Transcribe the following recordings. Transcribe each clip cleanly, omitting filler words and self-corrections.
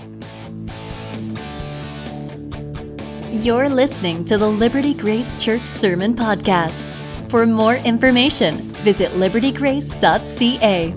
You're listening to the Liberty Grace Church Sermon Podcast. For more information, visit libertygrace.ca.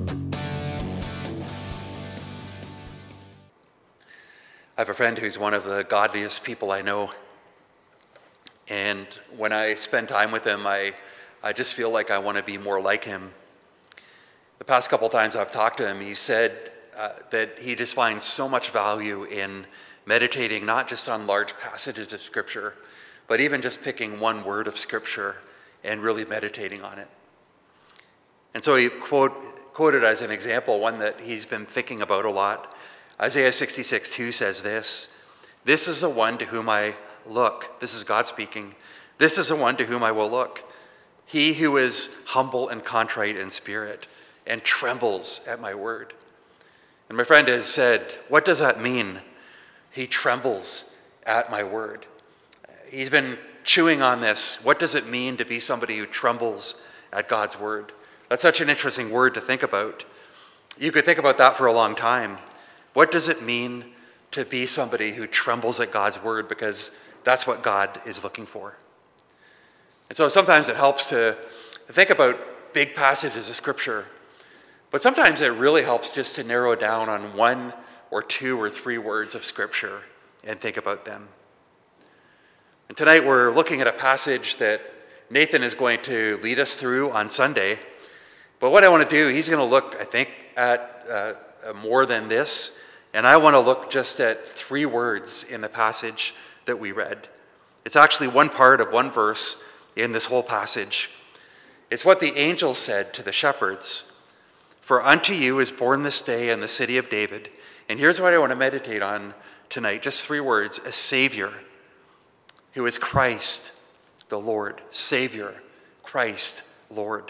I have a friend who's one of the godliest people I know. And when I spend time with him, I just feel like I want to be more like him. The past couple times I've talked to him, he said that he just finds so much value in meditating not just on large passages of Scripture, but even just picking one word of Scripture and really meditating on it. And so he quoted as an example one that he's been thinking about a lot. Isaiah 66:2 says this is the one to whom I look. This is God speaking. This is the one to whom I will look. He who is humble and contrite in spirit and trembles at my word. And my friend has said, what does that mean? He trembles at my word. He's been chewing on this. What does it mean to be somebody who trembles at God's word? That's such an interesting word to think about. You could think about that for a long time. What does it mean to be somebody who trembles at God's word? Because that's what God is looking for. And so sometimes it helps to think about big passages of Scripture, but sometimes it really helps just to narrow down on one or two or three words of Scripture and think about them. And tonight we're looking at a passage that Nathan is going to lead us through on Sunday. But what I want to do, he's going to look, I think, at more than this. And I want to look just at three words in the passage that we read. It's actually one part of one verse in this whole passage. It's what the angel said to the shepherds. For unto you is born this day in the city of David. And here's what I want to meditate on tonight. Just three words. A Savior who is Christ the Lord. Savior, Christ, Lord.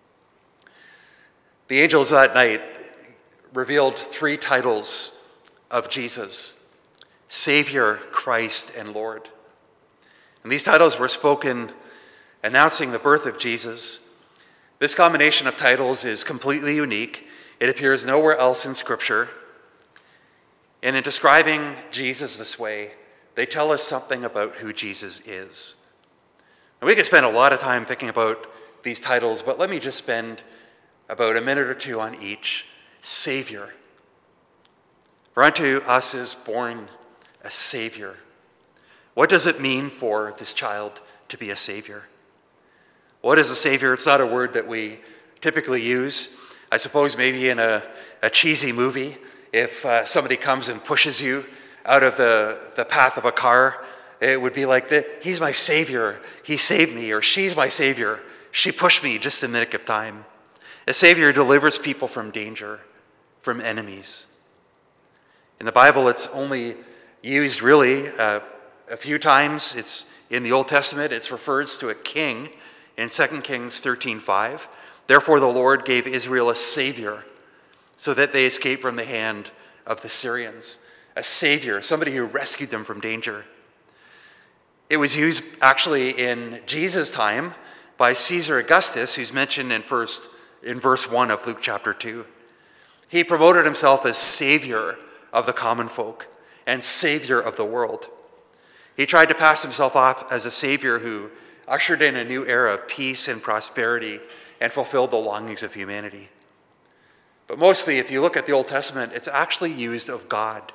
The angels that night revealed three titles of Jesus. Savior, Christ, and Lord. And these titles were spoken announcing the birth of Jesus. This combination of titles is completely unique. It appears nowhere else in Scripture. And in describing Jesus this way, they tell us something about who Jesus is. And we could spend a lot of time thinking about these titles, but let me just spend about a minute or two on each. Savior. For unto us is born a Savior. What does it mean for this child to be a Savior? What is a Savior? It's not a word that we typically use. I suppose maybe in a cheesy movie, if somebody comes and pushes you out of the path of a car, it would be like, he's my Savior, he saved me, or she's my Savior, she pushed me just in the nick of time. A Savior delivers people from danger, from enemies. In the Bible, it's only used really a few times. It's in the Old Testament, it refers to a king in 2 Kings 13:5. Therefore the Lord gave Israel a Savior, so that they escaped from the hand of the Syrians. A Savior, somebody who rescued them from danger. It was used actually in Jesus' time by Caesar Augustus, who's mentioned in verse 1 of Luke chapter 2. He promoted himself as Savior of the common folk and Savior of the world. He tried to pass himself off as a Savior who ushered in a new era of peace and prosperity and fulfilled the longings of humanity. But mostly, if you look at the Old Testament, it's actually used of God.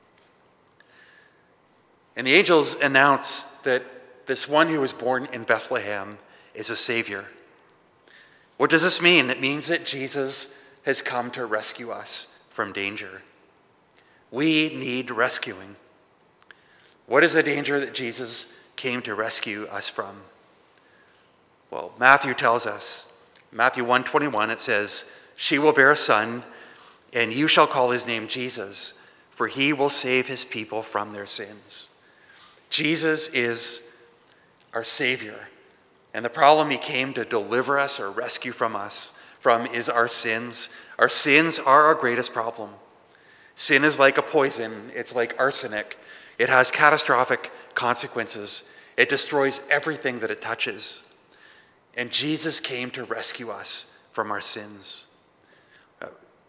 And the angels announce that this one who was born in Bethlehem is a Savior. What does this mean? It means that Jesus has come to rescue us from danger. We need rescuing. What is the danger that Jesus came to rescue us from? Well, Matthew tells us, Matthew 1:21, it says, she will bear a son, and you shall call his name Jesus, for he will save his people from their sins. Jesus is our Savior. And the problem he came to deliver us or rescue from is our sins. Our sins are our greatest problem. Sin is like a poison. It's like arsenic. It has catastrophic consequences. It destroys everything that it touches. And Jesus came to rescue us from our sins.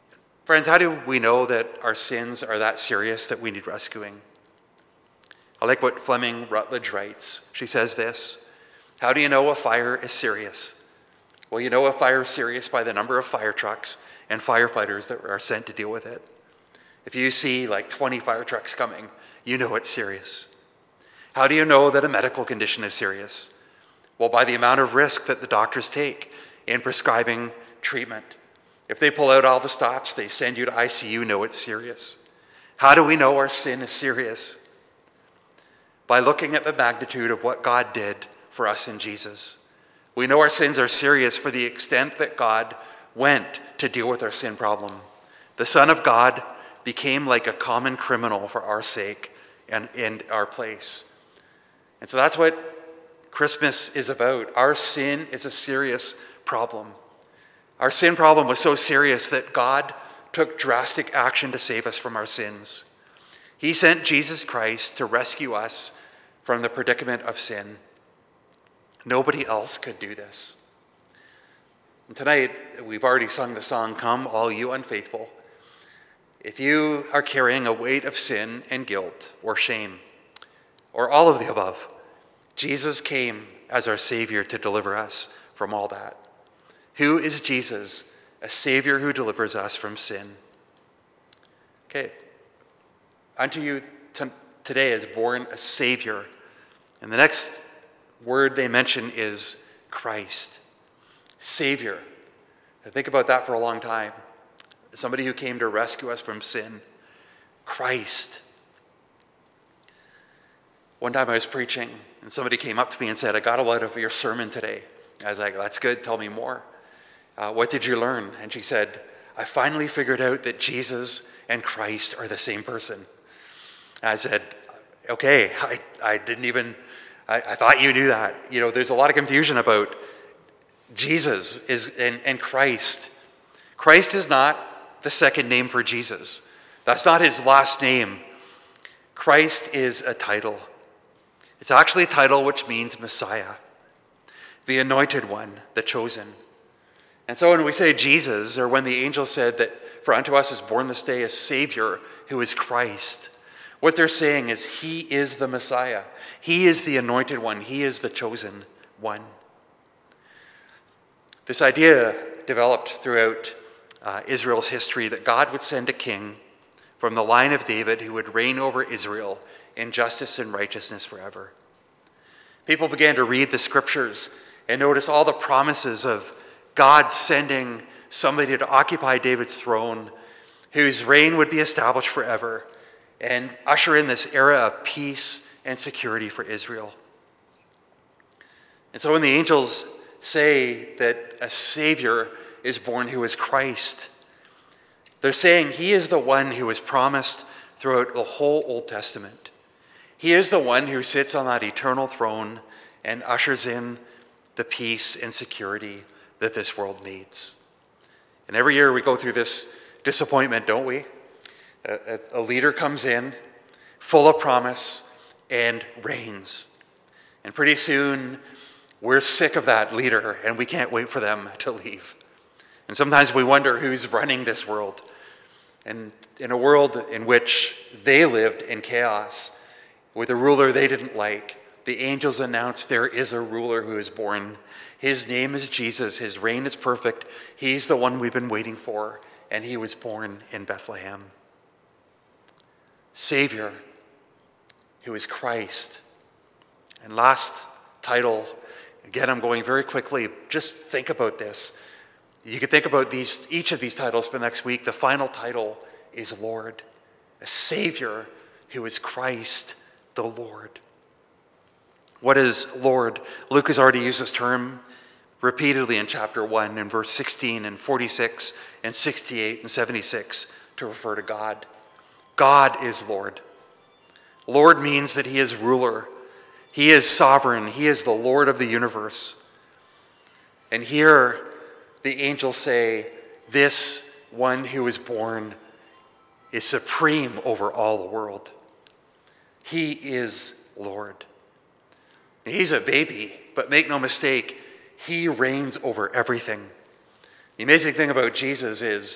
Friends, how do we know that our sins are that serious that we need rescuing? I like what Fleming Rutledge writes. She says this: how do you know a fire is serious? Well, you know a fire is serious by the number of fire trucks and firefighters that are sent to deal with it. If you see like 20 fire trucks coming, you know it's serious. How do you know that a medical condition is serious? Well, by the amount of risk that the doctors take in prescribing treatment. If they pull out all the stops, they send you to ICU, know it's serious. How do we know our sin is serious? By looking at the magnitude of what God did for us in Jesus. We know our sins are serious for the extent that God went to deal with our sin problem. The Son of God became like a common criminal for our sake and in our place. And so that's what Christmas is about. Our sin is a serious problem. Our sin problem was so serious that God took drastic action to save us from our sins. He sent Jesus Christ to rescue us from the predicament of sin. Nobody else could do this. And tonight, we've already sung the song, "Come, All You Unfaithful." If you are carrying a weight of sin and guilt or shame, or all of the above, Jesus came as our Savior to deliver us from all that. Who is Jesus? A Savior who delivers us from sin. Okay, unto you today is born a Savior. And the next word they mention is Christ. Savior. I think about that for a long time. Somebody who came to rescue us from sin. Christ. One time I was preaching and somebody came up to me and said, "I got a lot of your sermon today." I was like, "That's good, tell me more. What did you learn?" And she said, "I finally figured out that Jesus and Christ are the same person." I said, "Okay, I didn't even, I thought you knew that." You know, there's a lot of confusion about Jesus and Christ. Christ is not the second name for Jesus. That's not his last name. Christ is a title. It's actually a title which means Messiah, the anointed one, the chosen. And so when we say Jesus, or when the angel said that for unto us is born this day a Savior who is Christ, what they're saying is he is the Messiah. He is the anointed one. He is the chosen one. This idea developed throughout Israel's history that God would send a king from the line of David who would reign over Israel in justice and righteousness forever. People began to read the scriptures and notice all the promises of God sending somebody to occupy David's throne, whose reign would be established forever and usher in this era of peace and security for Israel. And so when the angels say that a Savior is born who is Christ, they're saying he is the one who was promised throughout the whole Old Testament. He is the one who sits on that eternal throne and ushers in the peace and security that this world needs. And every year we go through this disappointment, don't we? A leader comes in full of promise and reigns. And pretty soon we're sick of that leader and we can't wait for them to leave. And sometimes we wonder who's running this world. And in a world in which they lived in chaos, with a ruler they didn't like, the angels announced there is a ruler who is born. His name is Jesus. His reign is perfect. He's the one we've been waiting for, and he was born in Bethlehem. Savior, who is Christ. And last title, again, I'm going very quickly. Just think about this. You could think about each of these titles for next week. The final title is Lord, a Savior who is Christ the Lord. What is Lord? Luke has already used this term repeatedly in chapter 1 in verse 16 and 46 and 68 and 76 to refer to God. God is Lord. Lord means that he is ruler. He is sovereign. He is the Lord of the universe. And here the angels say, this one who is born is supreme over all the world. He is Lord. He's a baby, but make no mistake, he reigns over everything. The amazing thing about Jesus is,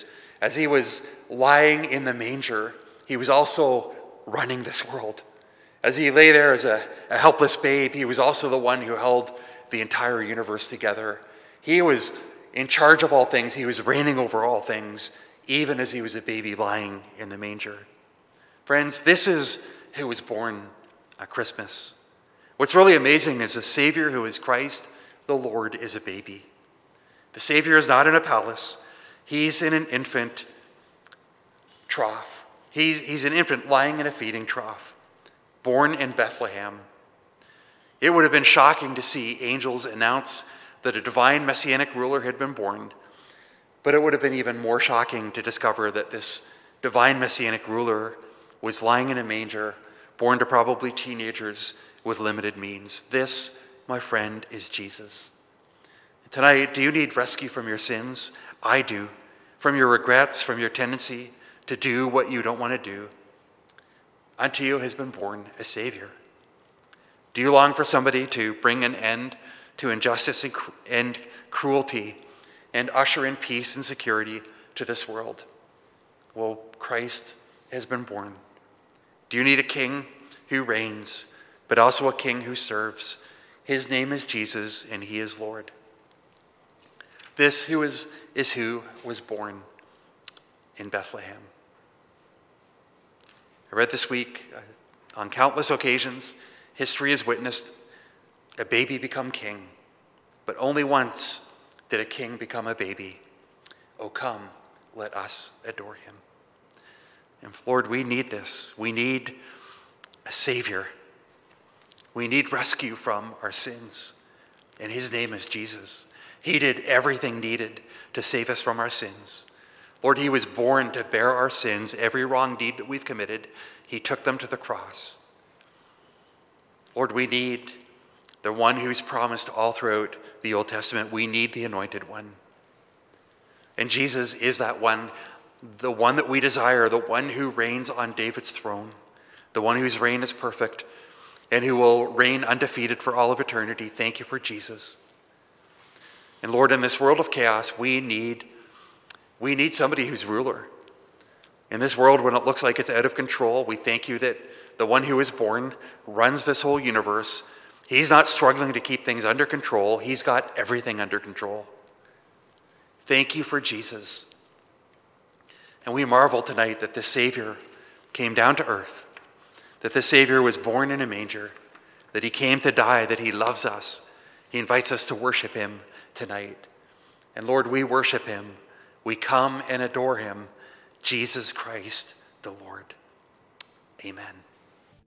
As he was lying in the manger, he was also running this world. As he lay there as a helpless babe, he was also the one who held the entire universe together. He was in charge of all things. He was reigning over all things, even as he was a baby lying in the manger. Friends, this is who was born at Christmas. What's really amazing is the Savior, who is Christ, the Lord, is a baby. The Savior is not in a palace. He's in an infant trough. He's an infant lying in a feeding trough, born in Bethlehem. It would have been shocking to see angels announce that a divine messianic ruler had been born, but it would have been even more shocking to discover that this divine messianic ruler was lying in a manger, born to probably teenagers with limited means. This, my friend, is Jesus. Tonight, do you need rescue from your sins? I do. From your regrets, from your tendency to do what you don't want to do. Unto you has been born a Savior. Do you long for somebody to bring an end to injustice and cruelty and usher in peace and security to this world? Well, Christ has been born. Do you need a king who reigns, but also a king who serves? His name is Jesus, and he is Lord. This who is who was born in Bethlehem. I read this week, on countless occasions, history has witnessed a baby become king, but only once did a king become a baby. Oh, come, let us adore him. And Lord, we need this. We need a Savior. We need rescue from our sins. And his name is Jesus. He did everything needed to save us from our sins. Lord, he was born to bear our sins, every wrong deed that we've committed. He took them to the cross. Lord, we need the one who's promised all throughout the Old Testament. We need the anointed one. And Jesus is that one, the one that we desire, the one who reigns on David's throne, the one whose reign is perfect and who will reign undefeated for all of eternity. Thank you for Jesus. And Lord, in this world of chaos, we need somebody who's ruler. In this world, when it looks like it's out of control, we thank you that the one who is born runs this whole universe. He's not struggling to keep things under control. He's got everything under control. Thank you for Jesus. And we marvel tonight that the Savior came down to earth, that the Savior was born in a manger, that he came to die, that he loves us. He invites us to worship him tonight. And Lord, we worship him. We come and adore him, Jesus Christ the Lord. Amen.